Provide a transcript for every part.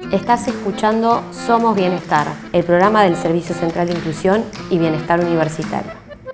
Estás escuchando Somos Bienestar, el programa del Servicio Central de Inclusión y Bienestar Universitario.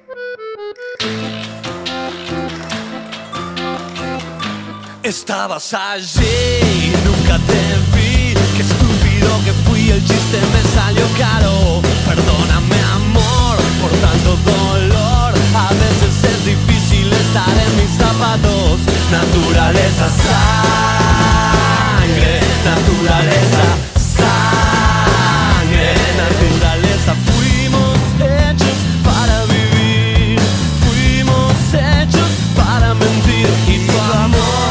Estabas allí, nunca te vi. Qué estúpido que fui, el chiste me salió caro. Perdóname, amor, por tanto dolor. A veces es difícil estar en mis zapatos. Naturaleza, sangre, naturaleza, sangre, naturaleza. Fuimos hechos para vivir, fuimos hechos para mentir. Y tu amor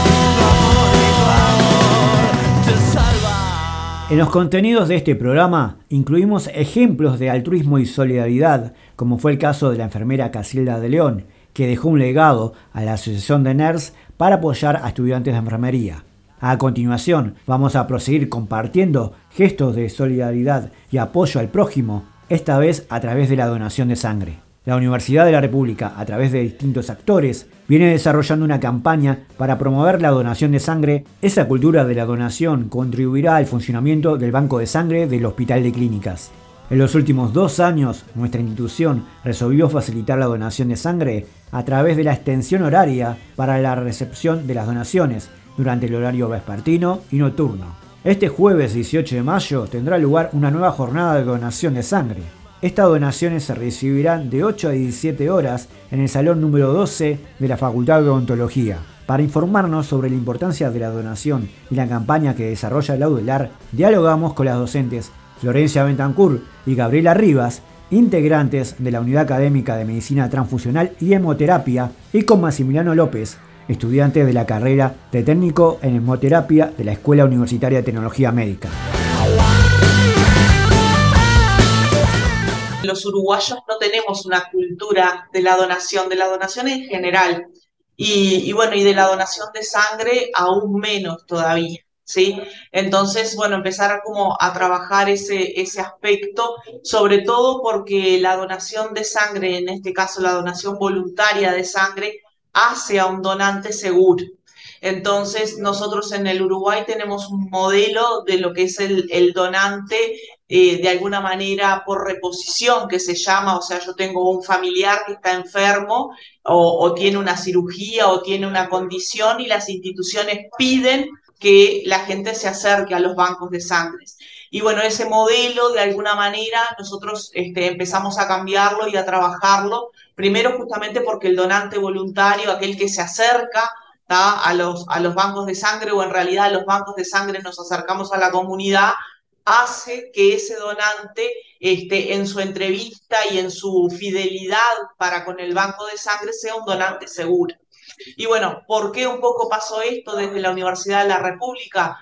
te salva. En los contenidos de este programa incluimos ejemplos de altruismo y solidaridad, como fue el caso de la enfermera Casilda de León, que dejó un legado a la Asociación de NERS para apoyar a estudiantes de enfermería. A continuación, vamos a proseguir compartiendo gestos de solidaridad y apoyo al prójimo, esta vez a través de la donación de sangre. La Universidad de la República, a través de distintos actores, viene desarrollando una campaña para promover la donación de sangre. Esa cultura de la donación contribuirá al funcionamiento del Banco de Sangre del Hospital de Clínicas. En los últimos 2 años, nuestra institución resolvió facilitar la donación de sangre a través de la extensión horaria para la recepción de las donaciones durante el horario vespertino y nocturno. Este jueves 18 de mayo tendrá lugar una nueva jornada de donación de sangre. Estas donaciones se recibirán de 8 a 17 horas en el salón número 12 de la Facultad de Odontología. Para informarnos sobre la importancia de la donación y la campaña que desarrolla la UDELAR, dialogamos con las docentes Florencia Bentancur y Gabriela Rivas, integrantes de la Unidad Académica de Medicina Transfusional y Hemoterapia, y con Maximiliano López, estudiante de la carrera de Técnico en Hemoterapia de la Escuela Universitaria de Tecnología Médica. Los uruguayos no tenemos una cultura de la donación en general, y de la donación de sangre aún menos todavía, ¿sí? Entonces, empezar a trabajar ese aspecto, sobre todo porque la donación de sangre, en este caso la donación voluntaria de sangre, hace a un donante seguro. Entonces, nosotros en el Uruguay tenemos un modelo de lo que es el donante, de alguna manera por reposición, que se llama, o sea, yo tengo un familiar que está enfermo o tiene una cirugía o tiene una condición y las instituciones piden que la gente se acerque a los bancos de sangre. Y ese modelo, de alguna manera, nosotros empezamos a cambiarlo y a trabajarlo, primero justamente porque el donante voluntario, aquel que se acerca a los bancos de sangre, o en realidad a los bancos de sangre nos acercamos a la comunidad, hace que ese donante en su entrevista y en su fidelidad para con el banco de sangre sea un donante seguro. Y ¿por qué un poco pasó esto desde la Universidad de la República?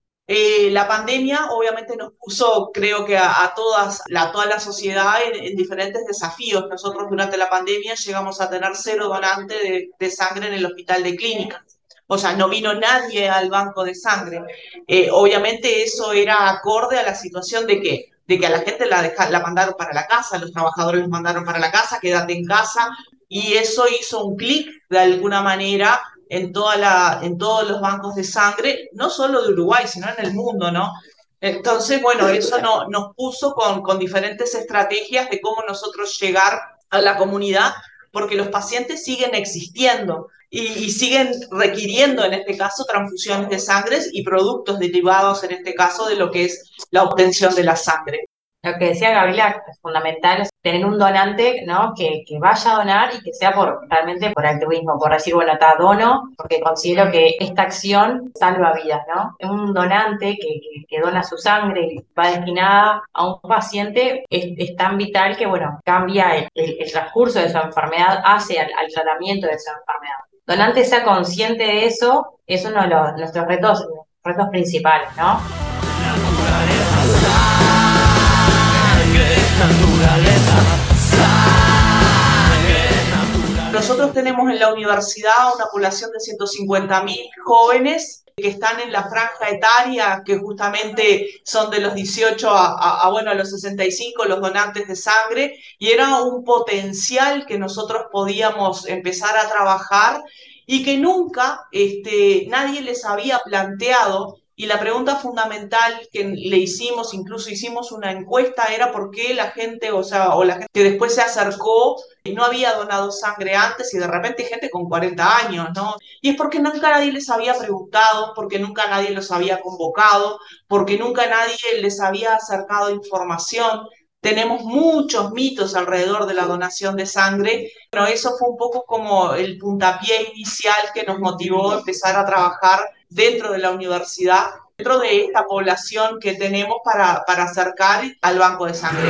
La pandemia obviamente nos puso, creo que a toda la sociedad en diferentes desafíos. Nosotros durante la pandemia llegamos a tener 0 donantes de sangre en el Hospital de Clínicas. O sea, no vino nadie al banco de sangre. Obviamente eso era acorde a la situación de que a la gente la mandaron para la casa, los trabajadores los mandaron para la casa, quédate en casa, y eso hizo un clic de alguna manera en todos los bancos de sangre, no solo de Uruguay, sino en el mundo, ¿no? Entonces, eso nos puso con diferentes estrategias de cómo nosotros llegar a la comunidad, porque los pacientes siguen existiendo y siguen requiriendo, en este caso, transfusiones de sangre y productos derivados, en este caso, de lo que es la obtención de la sangre. Lo que decía Gabriela es fundamental, es tener un donante, ¿no? que vaya a donar y que sea realmente por altruismo, por decir, dono, porque considero que esta acción salva vidas, ¿no? Un donante que dona su sangre y va destinada a un paciente es tan vital que, cambia el transcurso de su enfermedad, hace al tratamiento de esa enfermedad. Donante sea consciente de eso, es uno de nuestros retos principales, ¿no? Nosotros tenemos en la universidad una población de 150.000 jóvenes que están en la franja etaria, que justamente son de los 18 a los 65, los donantes de sangre, y era un potencial que nosotros podíamos empezar a trabajar y que nunca nadie les había planteado Y la pregunta fundamental que le hicimos, incluso hicimos una encuesta, era por qué la gente, o la gente que después se acercó y no había donado sangre antes y de repente hay gente con 40 años, ¿no? Y es porque nunca nadie les había preguntado, porque nunca nadie los había convocado, porque nunca nadie les había acercado información. Tenemos muchos mitos alrededor de la donación de sangre. Bueno, eso fue un poco como el puntapié inicial que nos motivó a empezar a trabajar dentro de la universidad, dentro de esta población que tenemos para acercar al banco de sangre.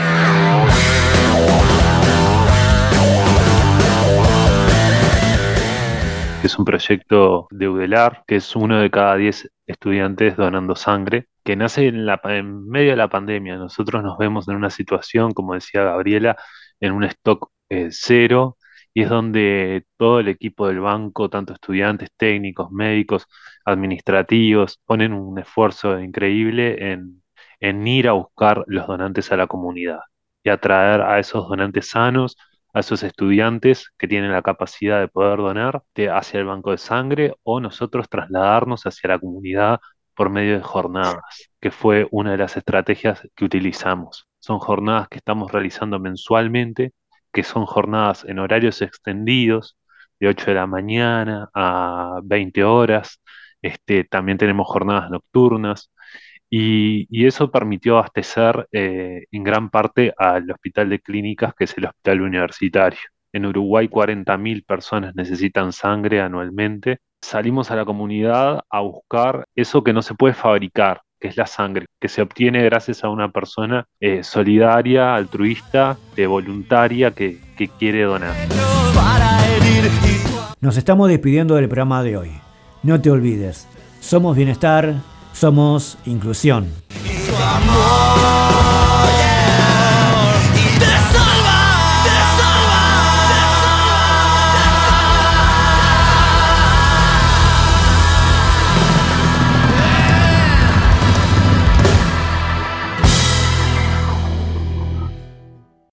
Es un proyecto de UDELAR, que es 1 de cada 10 estudiantes donando sangre, que nace en medio de la pandemia. Nosotros nos vemos en una situación, como decía Gabriela, en un stock cero, y es donde todo el equipo del banco, tanto estudiantes, técnicos, médicos, administrativos, ponen un esfuerzo increíble en ir a buscar los donantes a la comunidad y atraer a esos donantes sanos, a esos estudiantes que tienen la capacidad de poder donar hacia el banco de sangre, o nosotros trasladarnos hacia la comunidad por medio de jornadas, que fue una de las estrategias que utilizamos. Son jornadas que estamos realizando mensualmente, que son jornadas en horarios extendidos, de 8 de la mañana a 20 horas. También tenemos jornadas nocturnas. Y eso permitió abastecer en gran parte al Hospital de Clínicas, que es el hospital universitario. En Uruguay 40.000 personas necesitan sangre anualmente. Salimos a la comunidad a buscar eso que no se puede fabricar, que es la sangre, que se obtiene gracias a una persona solidaria, altruista, voluntaria, que quiere donar. Nos estamos despidiendo del programa de hoy. No te olvides, somos bienestar, somos inclusión.